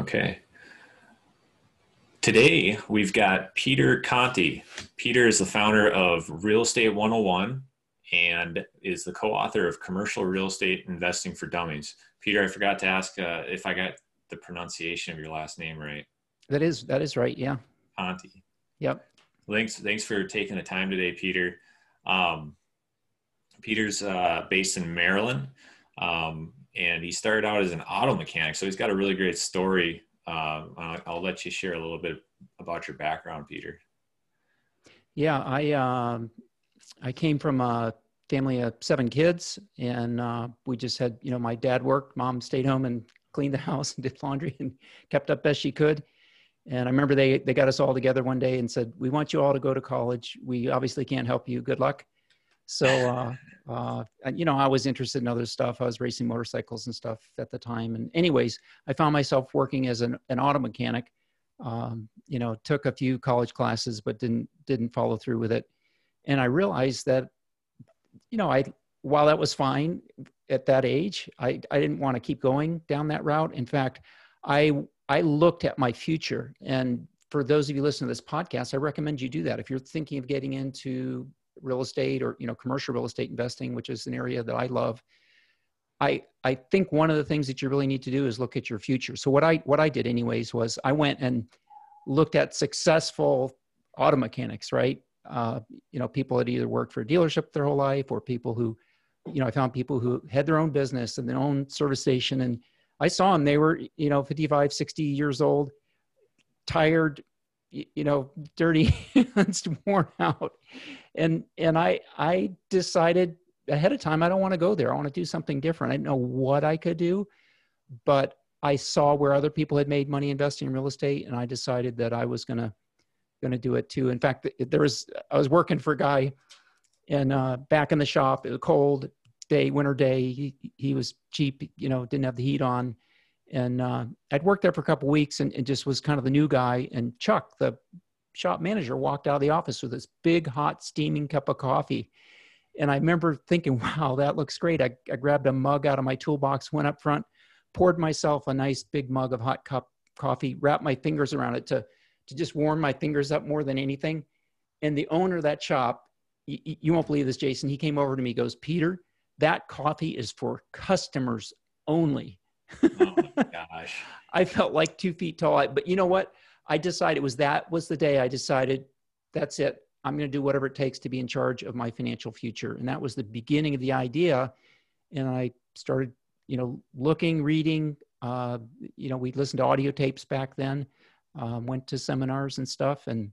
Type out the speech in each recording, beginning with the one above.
Okay. Today we've got Peter Conti. Peter is the founder of Real Estate 101 and is the co-author of Commercial Real Estate Investing for Dummies. Peter, I forgot to ask if I got the pronunciation of your last name right. That is right. Yeah. Conti. Yep. Thanks for taking the time today, Peter. Um, Peter's based in Maryland, and he started out as an auto mechanic, so he's got a really great story. I'll let you share a little bit about your background, Peter. Yeah. I came from a family of 7 kids, and we just had, my dad worked, mom stayed home and cleaned the house and did laundry and kept up best she could. And I remember they got us all together one day and said, "We want you all to go to college. We obviously can't help you. Good luck." So, I was interested in other stuff. I was racing motorcycles and stuff at the time. And anyways, I found myself working as an auto mechanic. Took a few college classes, but didn't follow through with it. And I realized that, while that was fine at that age, I didn't want to keep going down that route. In fact, I looked at my future. And for those of you listening to this podcast, I recommend you do that. If you're thinking of getting into real estate or, commercial real estate investing, which is an area that I love, I think one of the things that you really need to do is look at your future. So what I did anyways was I went and looked at successful auto mechanics, right? People that either worked for a dealership their whole life, or people who, I found people who had their own business and their own service station. And I saw them, they were, 55, 60 years old, tired, dirty, and worn out. And I decided ahead of time, I don't want to go there. I want to do something different. I didn't know what I could do, but I saw where other people had made money investing in real estate, and I decided that I was going to do it too. In fact, I was working for a guy, and back in the shop, it was a cold day, winter day. He was cheap, didn't have the heat on. And I'd worked there for a couple of weeks and just was kind of the new guy. And Chuck, the shop manager, walked out of the office with this big, hot, steaming cup of coffee. And I remember thinking, wow, that looks great. I grabbed a mug out of my toolbox, went up front, poured myself a nice big mug of hot cup coffee, wrapped my fingers around it to just warm my fingers up more than anything. And the owner of that shop, you won't believe this, Jason, he came over to me, goes, "Peter, that coffee is for customers only." Oh my gosh. I felt like 2 feet tall. But you know what? I decided that was the day I decided, that's it. I'm going to do whatever it takes to be in charge of my financial future. And that was the beginning of the idea. And I started, looking, reading, we'd listen to audio tapes back then, went to seminars and stuff, and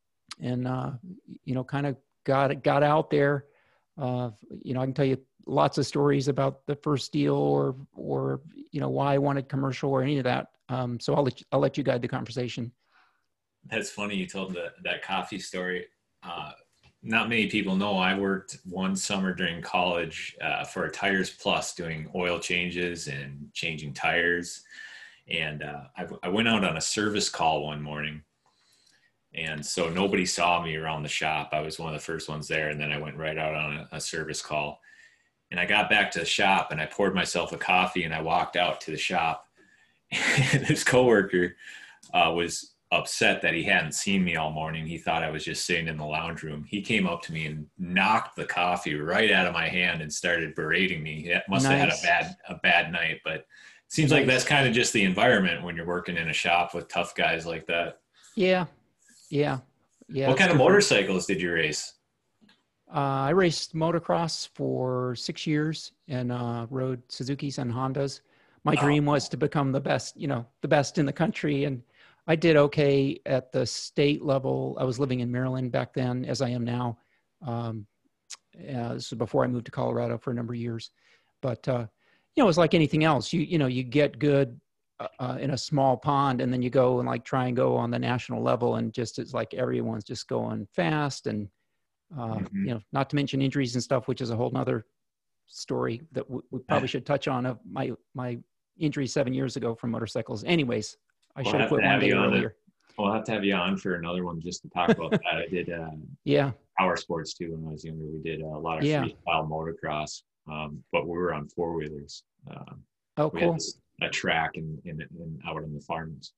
kind of got out there. I can tell you lots of stories about the first deal or why I wanted commercial or any of that. So I'll let you guide the conversation. That's funny you told that coffee story. Not many people know I worked one summer during college for a Tires Plus doing oil changes and changing tires. And I went out on a service call one morning. And so nobody saw me around the shop. I was one of the first ones there. And then I went right out on a service call. And I got back to the shop and I poured myself a coffee and I walked out to the shop. And this coworker was upset that he hadn't seen me all morning. He thought I was just sitting in the lounge room. He came up to me and knocked the coffee right out of my hand and started berating me. He must have had a bad night, but it seems like that's kind of just the environment when you're working in a shop with tough guys like that. Yeah. What kind of motorcycles did you race? I raced motocross for 6 years and rode Suzuki's and Hondas. My dream was to become the best in the country. And I did okay at the state level. I was living in Maryland back then, as I am now. This was before I moved to Colorado for a number of years. But, it was like anything else. You get good in a small pond, and then you go and try and go on the national level, and just it's like everyone's just going fast, and not to mention injuries and stuff, which is a whole nother story that we probably should touch on, of my injury 7 years ago from motorcycles. Anyways, I should have quit one day earlier. We'll have to have you on for another one just to talk about that. I did power sports too when I was younger. We did a lot of freestyle motocross, but we were on four-wheelers. Cool. a track and out on the farms.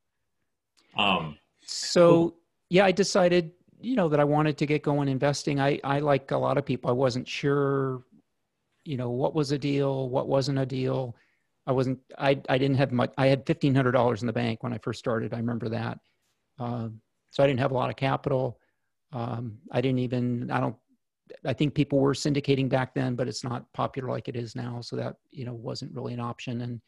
So yeah, I decided, that I wanted to get going investing. I like a lot of people, I wasn't sure, what was a deal, what wasn't a deal. I didn't have much. I had $1,500 in the bank when I first started. I remember that. So I didn't have a lot of capital. I think people were syndicating back then, but it's not popular like it is now. So that, wasn't really an option.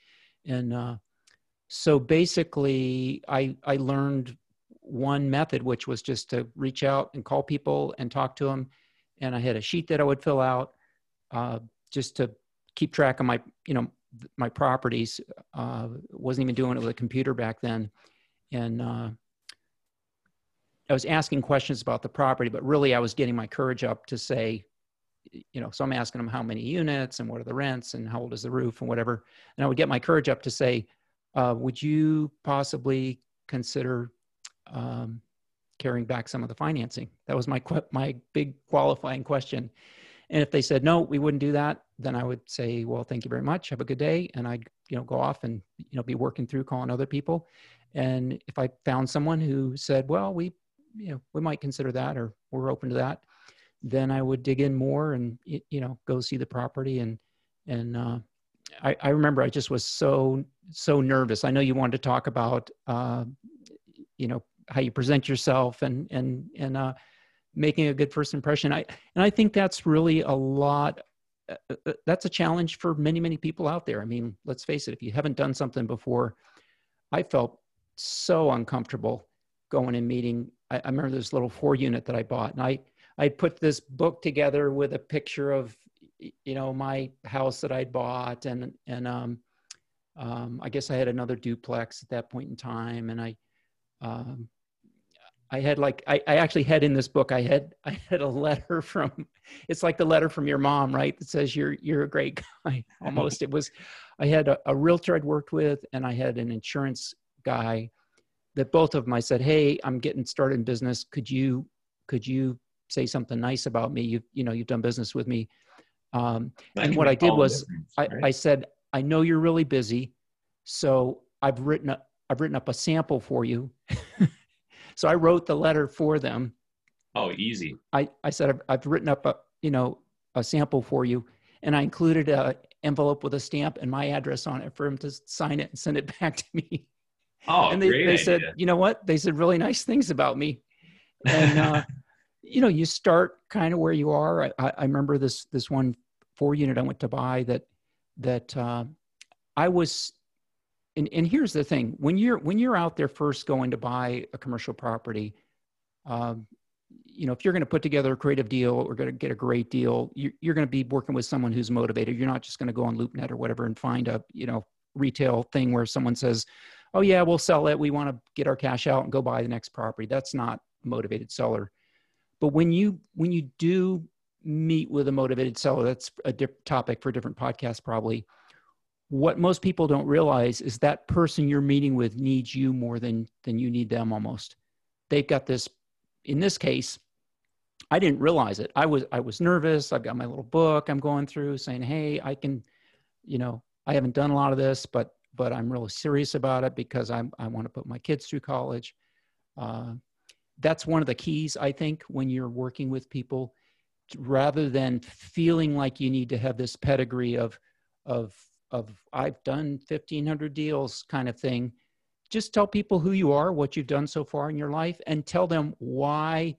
So basically I learned one method, which was just to reach out and call people and talk to them. And I had a sheet that I would fill out, just to keep track of my properties. Wasn't even doing it with a computer back then. And I was asking questions about the property, but really I was getting my courage up to say, so I'm asking them how many units and what are the rents and how old is the roof and whatever. And I would get my courage up to say, would you possibly consider carrying back some of the financing? That was my big qualifying question. And if they said, no, we wouldn't do that, then I would say, well, thank you very much. Have a good day. And I'd, go off and, be working through calling other people. And if I found someone who said, well, we might consider that, or we're open to that, then I would dig in more and, go see the property. And I remember I just was so nervous. I know you wanted to talk about, how you present yourself and making a good first impression. I think that's really that's a challenge for many, many people out there. I mean, let's face it, if you haven't done something before, I felt so uncomfortable going and meeting. I remember this little 4-unit that I bought, and I put this book together with a picture of, my house that I'd bought. And I guess I had another duplex at that point in time. And I had I actually had in this book, I had a letter from, it's like the letter from your mom, right? That says you're a great guy. Almost. I had a realtor I'd worked with, and I had an insurance guy that both of them, I said, hey, I'm getting started in business. Could you say something nice about me? You've done business with me. And what I did was right? I said, I know you're really busy, so I've written up a sample for you. So I wrote the letter for them. Oh, easy. I said, I've written up a sample for you, and I included an envelope with a stamp and my address on it for him to sign it and send it back to me. Oh, and they said, you know what? They said really nice things about me. And, you start kind of where you are. I remember this one 4-unit I went to buy that I was, and here's the thing, when you're out there first going to buy a commercial property, if you're going to put together a creative deal or going to get a great deal, you're going to be working with someone who's motivated. You're not just going to go on LoopNet or whatever and find a, retail thing where someone says, oh yeah, we'll sell it. We want to get our cash out and go buy the next property. That's not a motivated seller. But when you do meet with a motivated seller, that's a different topic for a different podcast probably. What most people don't realize is that person you're meeting with needs you more than you need them almost. They've got this, in this case, I didn't realize it. I was nervous. I've got my little book I'm going through saying, hey, I can, I haven't done a lot of this, but I'm really serious about it because I want to put my kids through college. That's one of the keys, I think, when you're working with people, rather than feeling like you need to have this pedigree of I've done 1,500 deals kind of thing. Just tell people who you are, what you've done so far in your life, and tell them why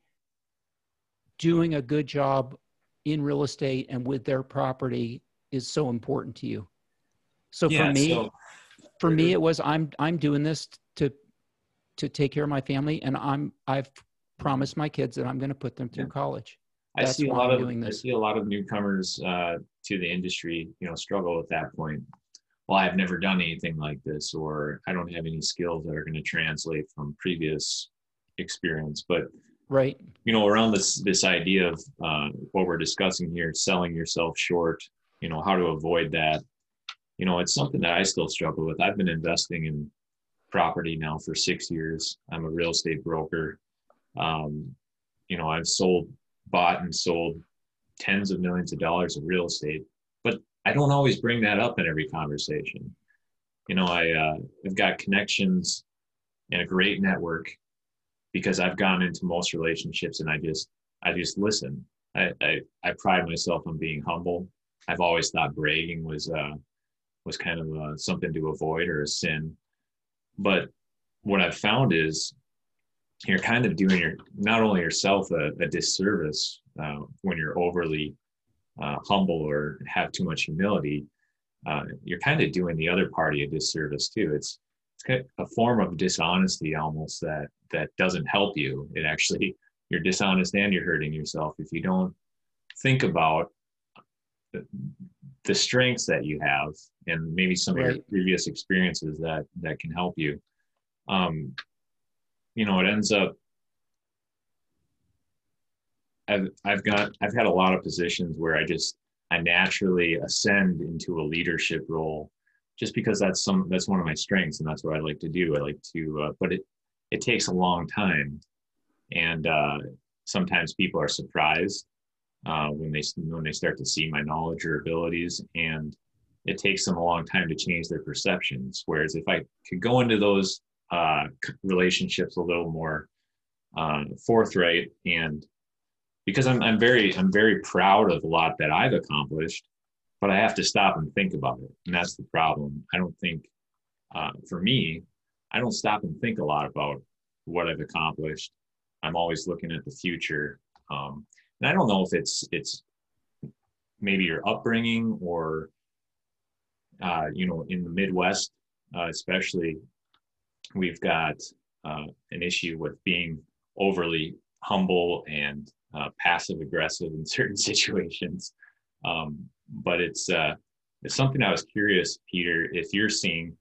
doing a good job in real estate and with their property is so important to you. So for me, it was, I'm doing this to take care of my family, and I've promised my kids that I'm going to put them through college. I see a lot of newcomers to the industry, struggle at that point. Well, I've never done anything like this, or I don't have any skills that are going to translate from previous experience. But right, around this idea of what we're discussing here, selling yourself short, how to avoid that. It's something that I still struggle with. I've been investing in property now for 6 years. I'm a real estate broker. I've bought and sold tens of millions of dollars of real estate, but I don't always bring that up in every conversation. I've got connections and a great network because I've gone into most relationships and I just listen. I pride myself on being humble. I've always thought bragging was kind of something to avoid or a sin. But what I've found is you're kind of doing not only yourself a disservice when you're overly humble or have too much humility. You're kind of doing the other party a disservice too. It's kind of a form of dishonesty almost that doesn't help you. It actually, you're dishonest and you're hurting yourself if you don't think about the strengths that you have and maybe some of your previous experiences that can help you. It ends up I've had a lot of positions where I naturally ascend into a leadership role just because that's one of my strengths and that's what I like to do. I like to but it takes a long time, and sometimes people are surprised when they start to see my knowledge or abilities, and it takes them a long time to change their perceptions. Whereas if I could go into those relationships a little more forthright, and because I'm very proud of a lot that I've accomplished, but I have to stop and think about it, and that's the problem. I don't think for me, I don't stop and think a lot about what I've accomplished. I'm always looking at the future, and I don't know if it's maybe your upbringing or in the Midwest, especially, we've got an issue with being overly humble and passive aggressive in certain situations. But it's something I was curious, Peter, if you're seeing.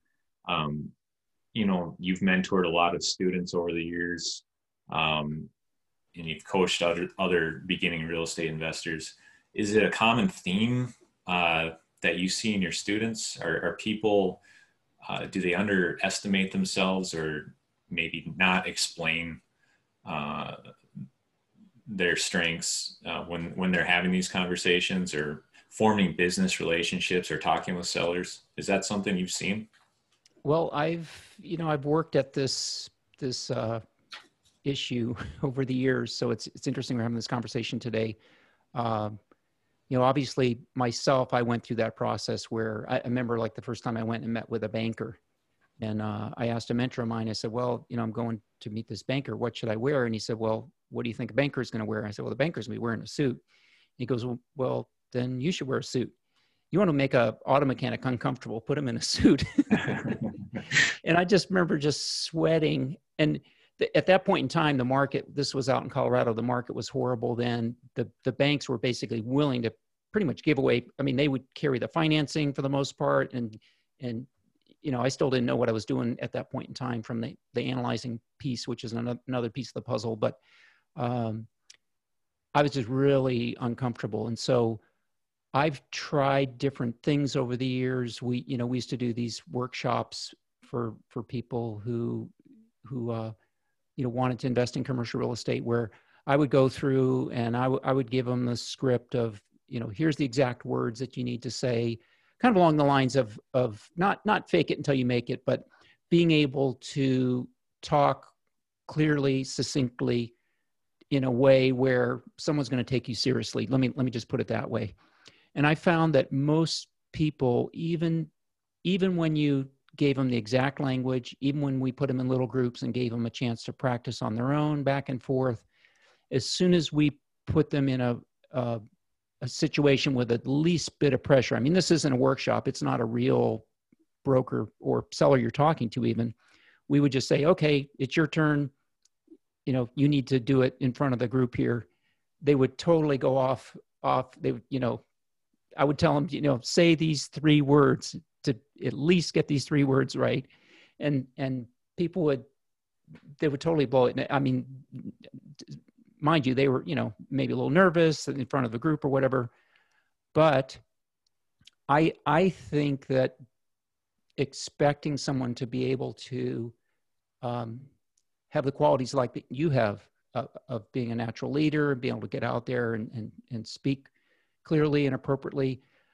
You've mentored a lot of students over the years, and you've coached other beginning real estate investors. Is it a common theme that you see in your students? Are people, do they underestimate themselves or maybe not explain their strengths when they're having these conversations or forming business relationships or talking with sellers? Is that something you've seen? Well, I've worked at this issue over the years, so it's interesting we're having this conversation today. Obviously myself, I went through that process where I remember like the first time I went and met with a banker, and I asked a mentor of mine, I said, well, I'm going to meet this banker. What should I wear? And he said, well, what do you think a banker is going to wear? I said, well, the banker's going to be wearing a suit. And he goes, well, then you should wear a suit. You want to make a auto mechanic uncomfortable, put him in a suit. And I just remember just sweating. And at that point in time, the market, this was out in Colorado, the market was horrible then. The banks were basically willing to pretty much give away. I mean, they would carry the financing for the most part. And I still didn't know what I was doing at that point in time from the analyzing piece, which is another piece of the puzzle. But I was just really uncomfortable. And so I've tried different things over the years. We used to do these workshops for people who wanted to invest in commercial real estate, where I would go through and I would give them the script of, here's the exact words that you need to say, kind of along the lines of not fake it until you make it, but being able to talk clearly, succinctly, in a way where someone's going to take you seriously. Let me just put it that way. And I found that most people, even when you gave them the exact language, even when we put them in little groups and gave them a chance to practice on their own back and forth, as soon as we put them in a situation with at least bit of pressure, I mean, this isn't a workshop. It's not a real broker or seller you're talking to even. We would just say, okay, it's your turn. You need to do it in front of the group here. They would totally go off. They would, I would tell them, say these 3 words to at least get these 3 words right. And people would totally blow it. I mean, mind you, they were, maybe a little nervous in front of a group or whatever. But I think that expecting someone to be able to have the qualities like that you have of being a natural leader and being able to get out there and speak clearly and appropriately.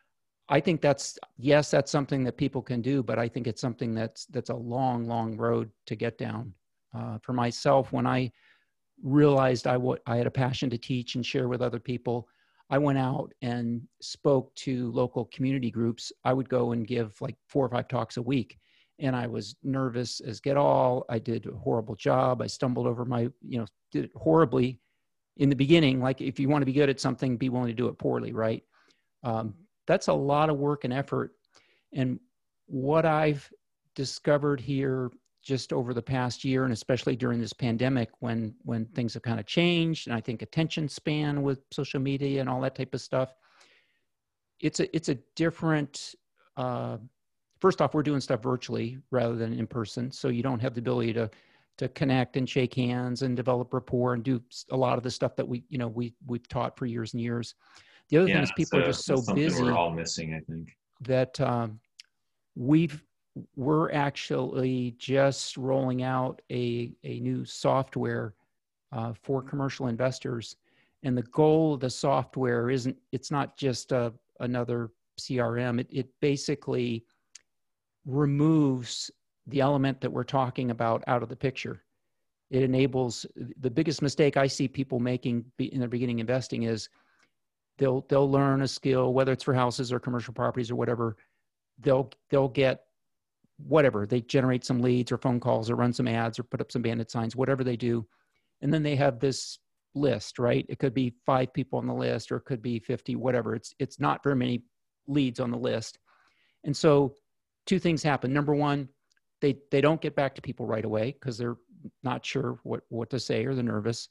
I think yes, that's something that people can do, but I think it's something that's a long, long road to get down. For myself, when I realized I had a passion to teach and share with other people, I went out and spoke to local community groups. I would go and give like 4 or 5 talks a week. And I was nervous as get all. I did a horrible job. I stumbled over did it horribly in the beginning. Like, if you want to be good at something, be willing to do it poorly, right? That's a lot of work and effort. And what I've discovered here just over the past year, and especially during this pandemic, when things have kind of changed, and I think attention span with social media and all that type of stuff, it's a different, first off, we're doing stuff virtually rather than in person. So you don't have the ability to connect and shake hands and develop rapport and do a lot of the stuff that we've taught for years and years. The other thing is people are just so busy. We're all missing, I think. That we're actually just rolling out a new software for commercial investors. And the goal of the software it's not just another CRM. It basically removes the element that we're talking about out of the picture. It enables, the biggest mistake I see people making in their beginning investing is they'll learn a skill, whether it's for houses or commercial properties or whatever. They'll get whatever, they generate some leads or phone calls or run some ads or put up some bandit signs, whatever they do. And then they have this list, right? It could be 5 people on the list, or it could be 50, whatever. It's not very many leads on the list. And so 2 things happen. Number one, they don't get back to people right away because they're not sure what to say, or they're nervous.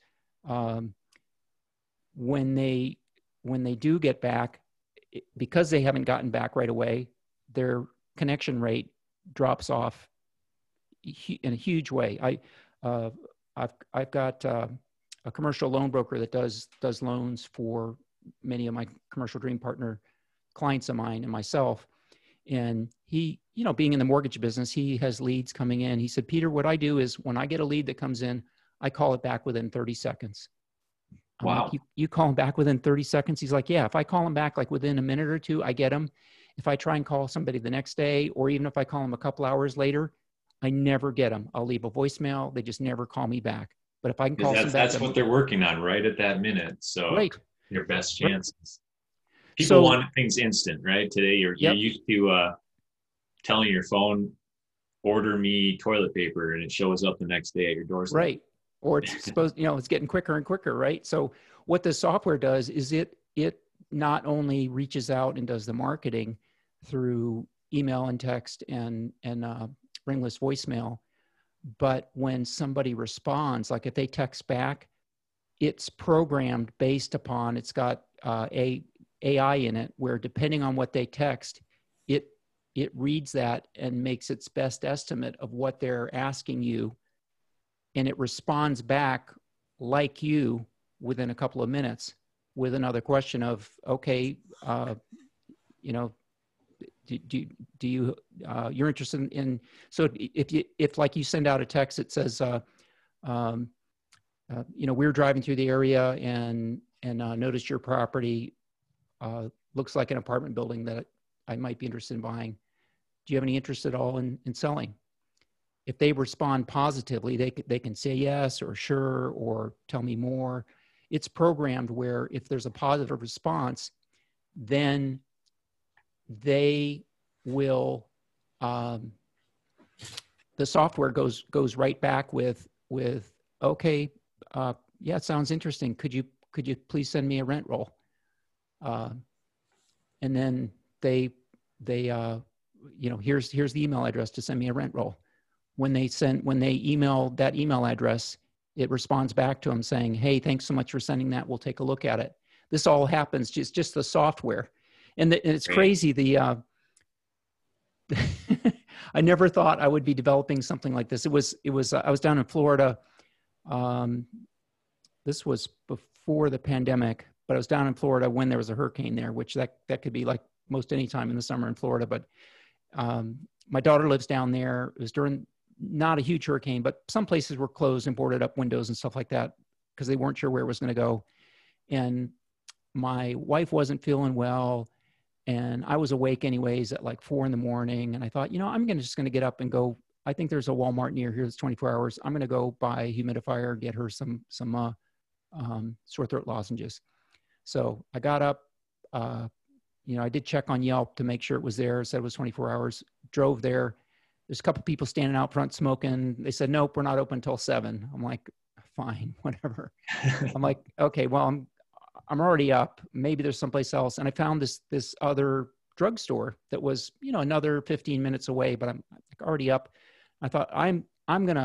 When they do get back, because they haven't gotten back right away, their connection rate drops off in a huge way. I've got a commercial loan broker that does loans for many of my commercial dream partner clients of mine and myself. And he, being in the mortgage business, he has leads coming in. He said, "Peter, what I do is when I get a lead that comes in, I call it back within 30 seconds. I'm wow. Like, you call him back within 30 seconds? He's like, yeah, if I call him back like within a minute or 2, I get him. If I try and call somebody the next day, or even if I call them a couple hours later, I never get them. I'll leave a voicemail. They just never call me back. But if I can call them back, that's what they're working on right at that minute. So right. Your best chances. People want things instant, right? Today you're used to telling your phone, order me toilet paper, and it shows up the next day at your doorstep. Right. Or it's supposed, it's getting quicker and quicker, right? So what the software does is it not only reaches out and does the marketing through email and text and ringless voicemail, but when somebody responds, like if they text back, it's programmed based upon, it's got AI in it, where depending on what they text, it reads that and makes its best estimate of what they're asking you, and it responds back like you within a couple of minutes with another question of, okay, do you you're interested in, so if like you send out a text that says, we're driving through the area and noticed your property looks like an apartment building that I might be interested in buying. Do you have any interest at all in selling? If they respond positively, they can say yes or sure or tell me more. It's programmed where if there's a positive response, then they will, the software goes right back with okay, yeah, it sounds interesting. Could you please send me a rent roll? And then they here's the email address to send me a rent roll. When they email that email address, it responds back to them saying, "Hey, thanks so much for sending that. We'll take a look at it." This all happens just the software, and it's crazy. I never thought I would be developing something like this. It was I was down in Florida. This was before the pandemic, but I was down in Florida when there was a hurricane there, which that could be like most any time in the summer in Florida. But my daughter lives down there. It was during not a huge hurricane, but some places were closed and boarded up windows and stuff like that because they weren't sure where it was going to go. And my wife wasn't feeling well. And I was awake anyways at like 4 a.m. And I thought, I'm just going to get up and go. I think there's a Walmart near here that's 24 hours. I'm going to go buy a humidifier and get her some sore throat lozenges. So I got up, I did check on Yelp to make sure it was there. It said it was 24 hours, drove there. There's a couple people standing out front smoking. They said, nope, we're not open until 7. I'm like, fine, whatever. I'm like, okay, well, I'm already up. Maybe there's someplace else. And I found this other drugstore that was, another 15 minutes away, but I'm already up. I thought I'm going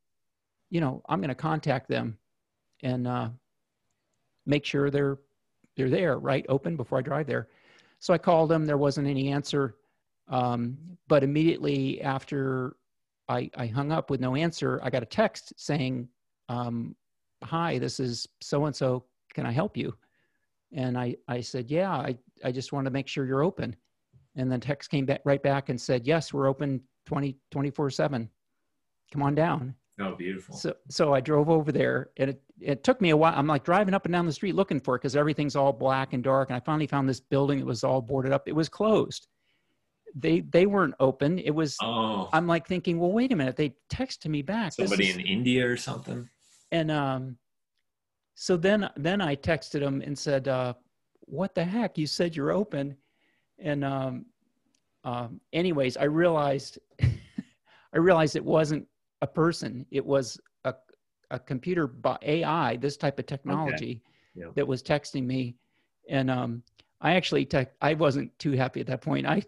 to contact them and make sure they're there, right? Open before I drive there. So I called them. There wasn't any answer. But immediately after I hung up with no answer, I got a text saying, hi, this is so-and-so. Can I help you? And I said, yeah, I just want to make sure you're open. And then text came back right back and said, yes, we're open 24/7. Come on down. Oh, beautiful. So I drove over there, and it took me a while. I'm like driving up and down the street looking for it because everything's all black and dark. And I finally found this building. It was all boarded up. It was closed. They weren't open. It was, I'm like thinking, well, wait a minute. They texted me back. Somebody in India or something. And so then I texted him and said, what the heck? You said you're open. And anyways, I realized it wasn't a person. It was a computer AI, this type of technology that was texting me. And I actually I wasn't too happy at that point. I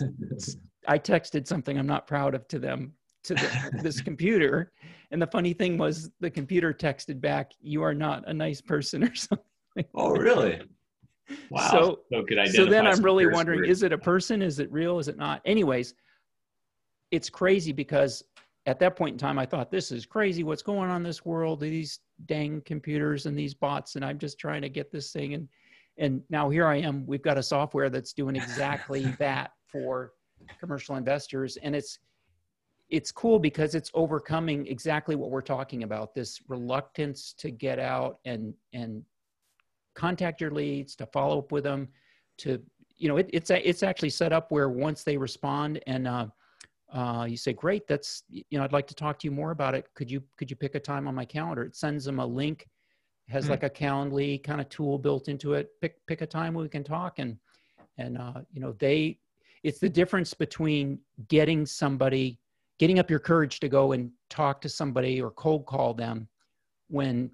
texted something I'm not proud of to them, to this computer. And the funny thing was the computer texted back, you are not a nice person or something. Oh, really? Wow. So could identify then I'm really wondering, words. is it a person? Is it real? Is it not? Anyways, it's crazy because at that point in time, I thought, this is crazy. What's going on in this world? These dang computers and these bots, and I'm just trying to get this thing. And now here I am. We've got a software that's doing exactly that for commercial investors. And it's cool because it's overcoming exactly what we're talking about, this reluctance to get out and contact your leads, to follow up with them, to, it's actually set up where once they respond and you say, great, that's, I'd like to talk to you more about it. Could you pick a time on my calendar? It sends them a link, has like a Calendly kind of tool built into it. Pick a time where we can talk. And it's the difference between getting up your courage to go and talk to somebody or cold call them when,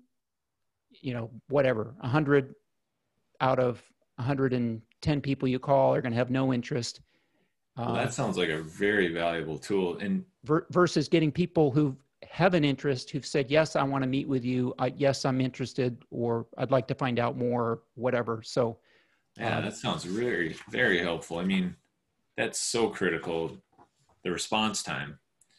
100 out of 110 people you call are going to have no interest. Well, that sounds like a very valuable tool. And versus getting people who have an interest, who've said, yes, I want to meet with you. Yes, I'm interested, or I'd like to find out more, whatever. So yeah, that sounds very, very helpful. I mean, that's so critical, the response time.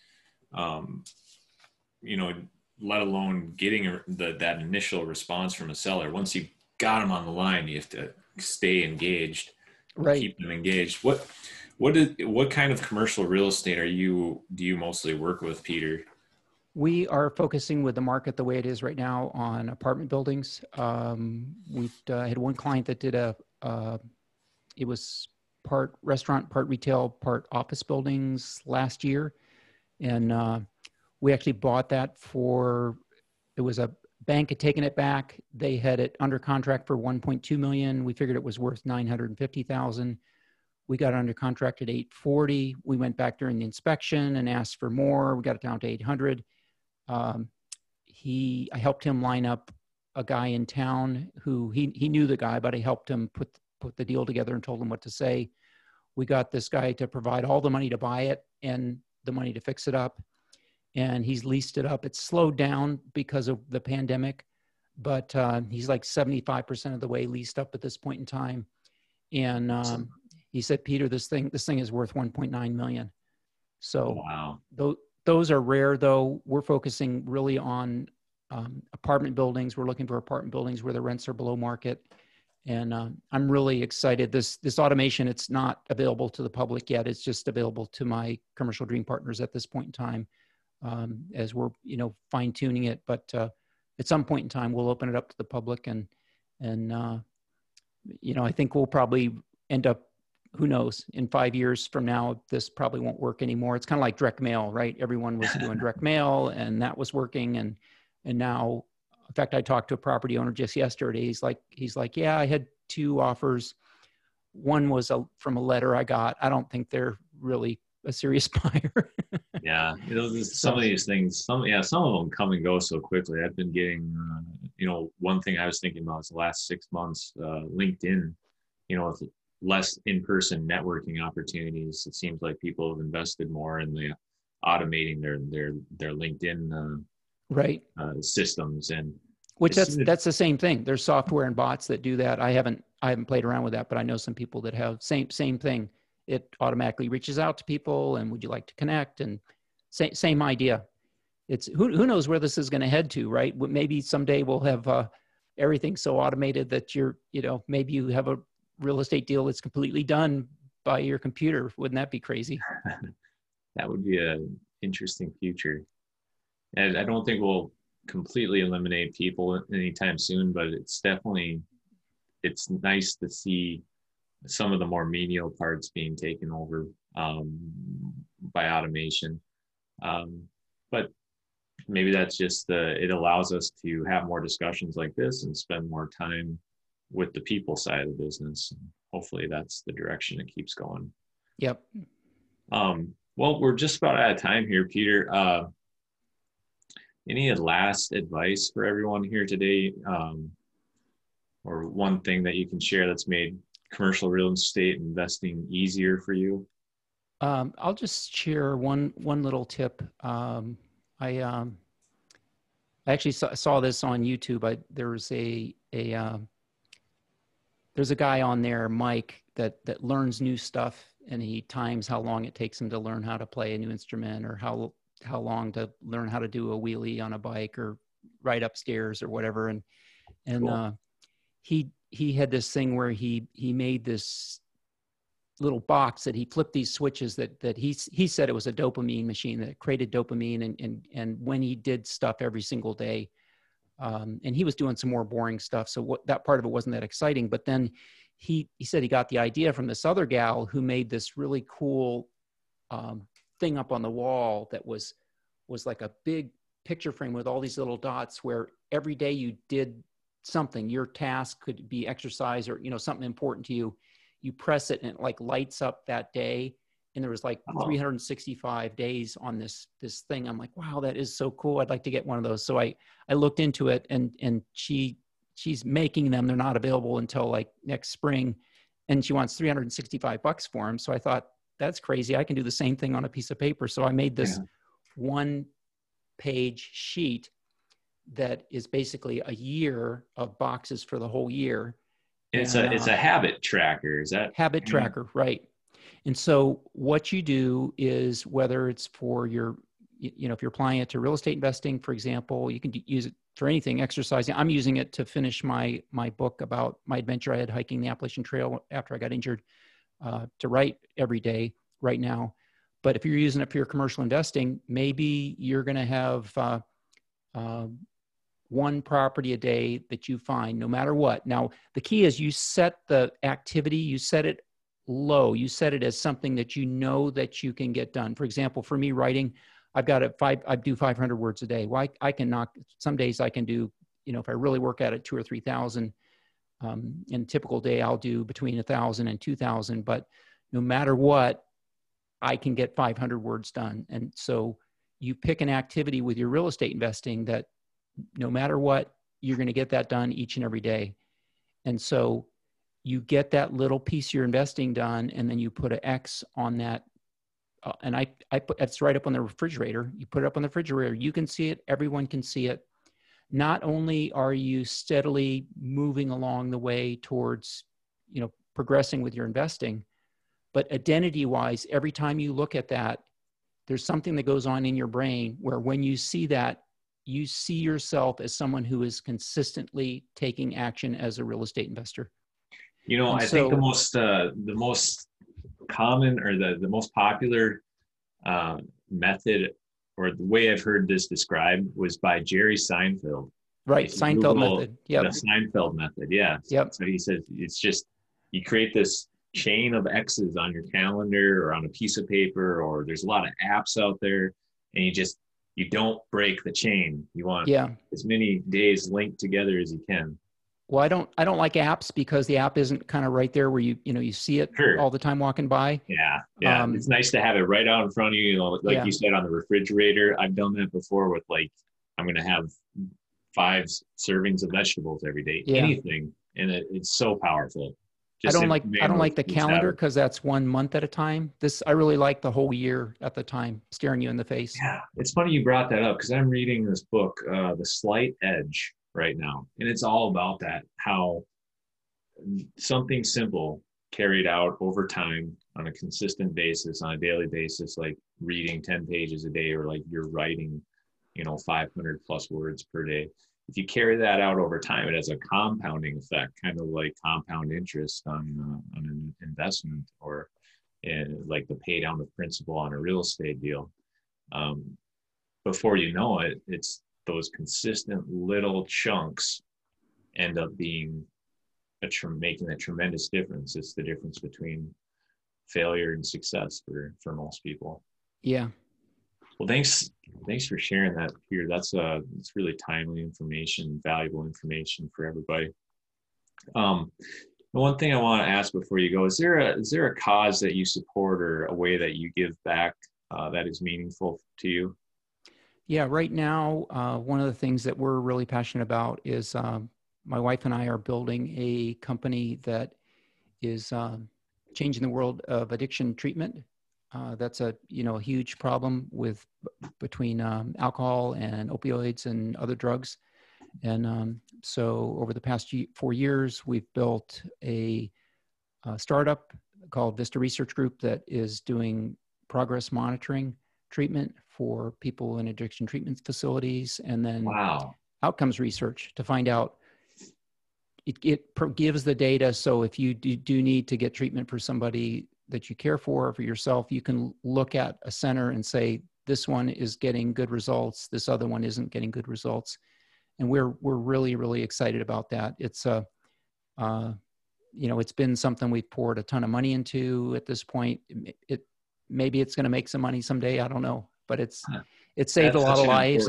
Let alone getting that initial response from a seller. Once you got them on the line, you have to stay engaged, right? Keep them engaged. What kind of commercial real estate do you mostly work with, Peter? We are focusing with the market the way it is right now on apartment buildings. We had one client that did it was part restaurant, part retail, part office buildings last year. And we actually bought that it was a bank had taken it back. They had it under contract for $1.2 million. We figured it was worth $950,000. We got it under contract at $840,000. We went back during the inspection and asked for more. We got it down to $800,000. I helped him line up a guy in town who he knew the guy, but I helped him put the deal together and told him what to say. We got this guy to provide all the money to buy it and the money to fix it up. And he's leased it up. It's slowed down because of the pandemic, but he's like 75% of the way leased up at this point in time. And he said, Peter, this thing is worth $1.9 million. So wow. Those are rare, though. We're focusing really on apartment buildings. We're looking for apartment buildings where the rents are below market. And I'm really excited. This automation, it's not available to the public yet. It's just available to my commercial dream partners at this point in time, as we're fine tuning it. But at some point in time, we'll open it up to the public, and I think we'll probably end up who knows, in 5 years from now, this probably won't work anymore. It's kind of like direct mail, right? Everyone was doing direct mail and that was working. And now, in fact, I talked to a property owner just yesterday. He's like, yeah, I had 2 offers. One was from a letter I got. I don't think they're really a serious buyer. Yeah, some of these things, some of them come and go so quickly. I've been getting, one thing I was thinking about is the last 6 months, LinkedIn, with less in-person networking opportunities. It seems like people have invested more in the automating their LinkedIn right systems, and which that's the same thing. There's software and bots that do that. I haven't played around with that, but I know some people that have same thing. It automatically reaches out to people and would you like to connect, and same idea. It's who knows where this is going to head to, right? Maybe someday we'll have everything so automated that maybe you have a real estate deal that's completely done by your computer. Wouldn't that be crazy? That would be an interesting future. And I don't think we'll completely eliminate people anytime soon, but it's nice to see some of the more menial parts being taken over by automation. But maybe that's just it allows us to have more discussions like this and spend more time with the people side of the business. Hopefully that's the direction it keeps going. Yep. Well, we're just about out of time here, Peter. Any last advice for everyone here today? Or one thing that you can share that's made commercial real estate investing easier for you? I'll just share one little tip. I actually saw this on YouTube. There's a guy on there, Mike, that learns new stuff, and he times how long it takes him to learn how to play a new instrument, or how long to learn how to do a wheelie on a bike or ride upstairs or whatever. And cool. He had this thing where he made this little box that he flipped these switches that he said it was a dopamine machine that created dopamine. And when he did stuff every single day, and he was doing some more boring stuff. So that part of it wasn't that exciting, but then he said he got the idea from this other gal who made this really cool thing up on the wall that was like a big picture frame with all these little dots, where every day you did something, your task could be exercise or, something important to you. You press it and it like lights up that day. And there was like 365 days on this thing. I'm like, wow, that is so cool. I'd like to get one of those. So I looked into it, and she's making them. They're not available until like next spring. And she wants $365 for them. So I thought, that's crazy. I can do the same thing on a piece of paper. So I made this 1-page sheet that is basically a year of boxes for the whole year. It's a habit tracker. Is that habit tracker? Right. And so what you do is, whether it's for your, if you're applying it to real estate investing, for example, you can use it for anything, exercising. I'm using it to finish my book about my adventure I had hiking the Appalachian Trail after I got injured, to write every day right now. But if you're using it for your commercial investing, maybe you're going to have one property a day that you find, no matter what. Now, the key is you set the activity, you set it low, you set it as something that that you can get done. For example, for me, writing, I do 500 words a day. Well, I can knock, some days I can do, if I really work at it, 2,000 or 3,000. In a typical day, I'll do between 1,000 and 2,000, but no matter what, I can get 500 words done. And so you pick an activity with your real estate investing that no matter what, you're going to get that done each and every day. And so you get that little piece you're investing done, and then you put an X on that. And I put, it's right up on the refrigerator. You put it up on the refrigerator. You can see it. Everyone can see it. Not only are you steadily moving along the way towards, progressing with your investing, but identity-wise, every time you look at that, there's something that goes on in your brain where when you see that, you see yourself as someone who is consistently taking action as a real estate investor. I think the most common, or the most popular method, or the way I've heard this described, was by Jerry Seinfeld. Right, Seinfeld method. Yeah, the Seinfeld method. Yeah. Yep. So he says it's just, you create this chain of X's on your calendar or on a piece of paper, or there's a lot of apps out there, and you don't break the chain. You want Yeah. as many days linked together as you can. Well, I don't like apps because the app isn't kind of right there where you see it Sure. all the time walking by. Yeah. It's nice to have it right out in front of you. You know, like Yeah. you said, on the refrigerator. I've done that before with, like, I'm going to have 5 servings of vegetables every day, Yeah. anything. And it's so powerful. I don't like the calendar because that's 1 month at a time. I really like the whole year at the time, staring you in the face. Yeah, it's funny you brought that up because I'm reading this book, The Slight Edge, right now, and it's all about that, how something simple carried out over time on a consistent basis, on a daily basis, like reading 10 pages a day, or like you're writing, 500 plus words per day. If you carry that out over time, it has a compounding effect, kind of like compound interest on an investment, or like the pay down of principal on a real estate deal. Before you know it, it's those consistent little chunks end up being making a tremendous difference. It's the difference between failure and success for most people. Yeah. Well, thanks for sharing that, Peter. It's really timely information, valuable information for everybody. The one thing I want to ask before you go, is there a cause that you support or a way that you give back that is meaningful to you? Yeah, right now, one of the things that we're really passionate about is my wife and I are building a company that is changing the world of addiction treatment. That's a huge problem between alcohol and opioids and other drugs. And so over the past 4 years, we've built a startup called Vista Research Group that is doing progress monitoring treatment for people in addiction treatment facilities, and then outcomes research to find out. It gives the data, so if you do need to get treatment for somebody that you care for, or for yourself, you can look at a center and say, this one is getting good results, this other one isn't getting good results. And we're really, really excited about that. It's it's been something we've poured a ton of money into at this point. Maybe it's going to make some money someday, I don't know, but it saved a lot of lives.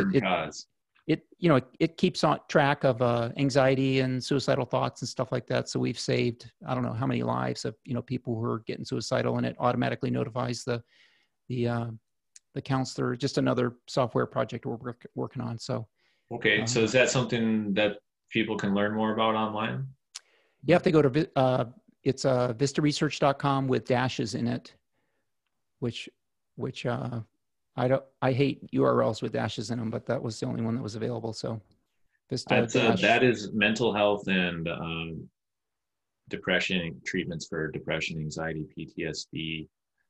It keeps on track of anxiety and suicidal thoughts and stuff like that. So we've saved, I don't know how many lives of people who are getting suicidal, and it automatically notifies the counselor. Just another software project we're working on. So okay, so is that something that people can learn more about online? You have to go to it's vistaresearch.com with dashes in it, which I hate URLs with dashes in them, but that was the only one that was available. So that is mental health and depression treatments for depression, anxiety, PTSD,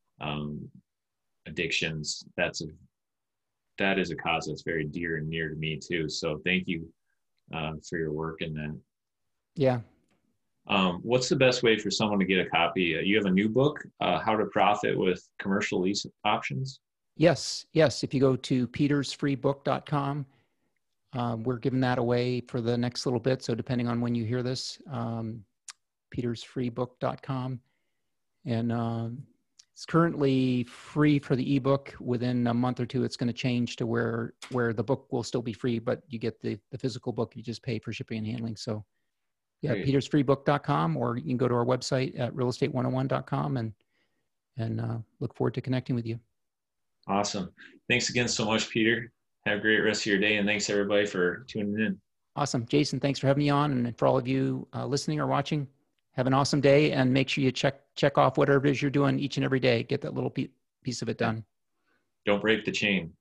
addictions. That is a cause that's very dear and near to me too. So thank you for your work in that. Yeah. What's the best way for someone to get a copy? You have a new book, How to Profit with Commercial Lease Options? Yes. If you go to petersfreebook.com, we're giving that away for the next little bit. So depending on when you hear this, petersfreebook.com. And it's currently free for the ebook. Within a month or two, it's going to change to where the book will still be free, but you get the physical book. You just pay for shipping and handling. So yeah, great. petersfreebook.com, or you can go to our website at realestate101.com and look forward to connecting with you. Awesome. Thanks again so much, Peter. Have a great rest of your day, and thanks everybody for tuning in. Awesome. Jason, thanks for having me on. And for all of you listening or watching, have an awesome day, and make sure you check off whatever it is you're doing each and every day. Get that little piece of it done. Don't break the chain.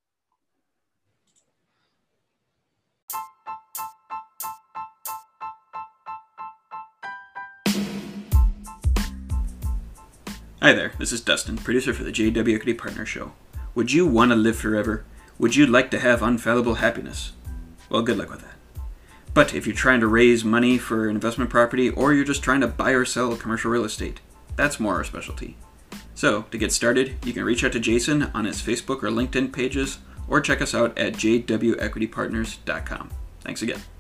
Hi there, this is Dustin, producer for the JW Equity Partners Show. Would you want to live forever? Would you like to have unfathomable happiness? Well, good luck with that. But if you're trying to raise money for an investment property, or you're just trying to buy or sell commercial real estate, that's more our specialty. So, to get started, you can reach out to Jason on his Facebook or LinkedIn pages, or check us out at jwequitypartners.com. Thanks again.